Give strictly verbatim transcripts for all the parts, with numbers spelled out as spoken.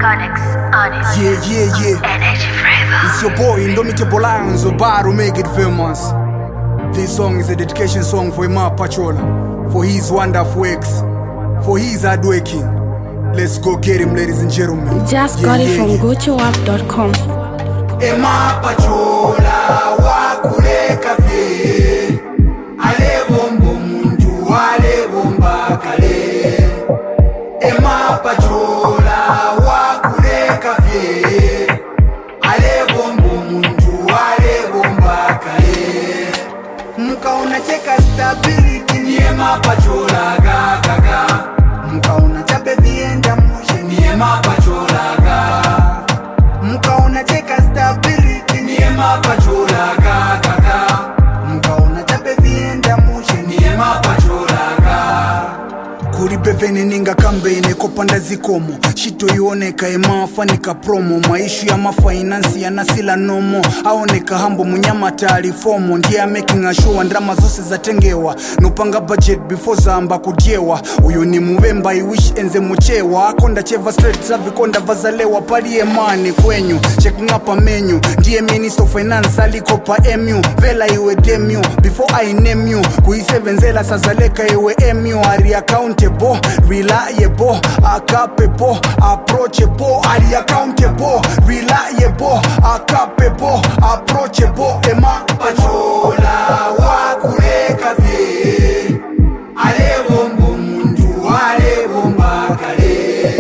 Connex, Honest. Yeah, yeah, yeah. Energy Flavor. It's your boy, Indomitable Lions, Obaru, make it famous. This song is a dedication song for Emma Pachola, for his wonderful works, for his hard working. Let's go get him, ladies and gentlemen. Just yeah, got it yeah, from yeah. go to app dot com. Emma Pachola, wakuleka vye, ale bombo muntu, ale bomba kale. Emma Pachola, wakuleka vye, ale bombo muntu, ale bomba kale. Muka unacheka stability ni Emma Pachola ga ga ga. Muka unachape vienda mushe ni Emma Pachola ga. Muka unacheka stability ni Emma Pachola ga ga ga. Muka unachape vienda mushe ni Emma Pachola ga. Kuri beveni ninga campaign kopanda zikomo shito yoneka Emma fanika promo maishu ya mafinance ya nasila nomo aoneka hambo munyama taarifomo ndiye making a show ndrama zose zatengewa nupanga budget before zamba kudyewa uyu ni muvemba I wish enze muchewa akonda cheva straight savikonda vazalewa pali Emani kwenyu checking up a menu ndiye minister of finance alikopa emu vela iwe demu before I name you kuisevenzela sazaleka iwe emu ari accountable reliable capable approachable ari accountable reliable capable approachable Emma Pachola wakuleka vye ale bombo mundu ale bomba kale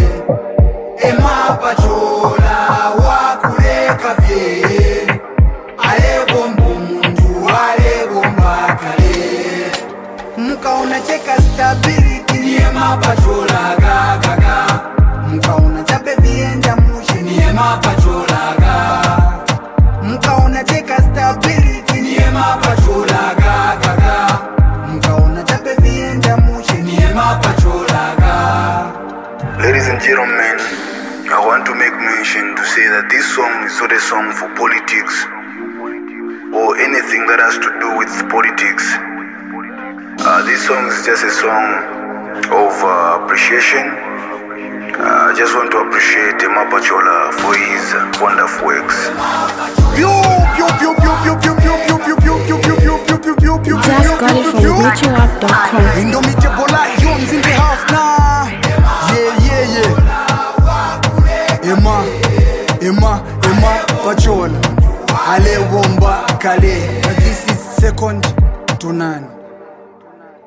Emma Pachola wakuleka vye ale bombo mundu ale bomba kale muka unacheka stability ni Emma Pachola ga ga ga. Muka unachape vienda mushe ni Emma Pachola ga. Muka unacheka stability ni Emma Pachola ga ga ga. Muka unachape vienda mushe ni Emma Pachola ga. Ladies and gentlemen, I want to make mention to say that this song is not a song for politics or anything that has to do with politics. Uh, this song is just a song of uh, appreciation. I uh, just want to appreciate Emma Pachola for his wonderful works. Just got it from go to app dot com. Indomitable Lions in the house now. Yeah, yeah, yeah. Emma, Emma, Emma Pachola. Ale bomba kale. This is second to none.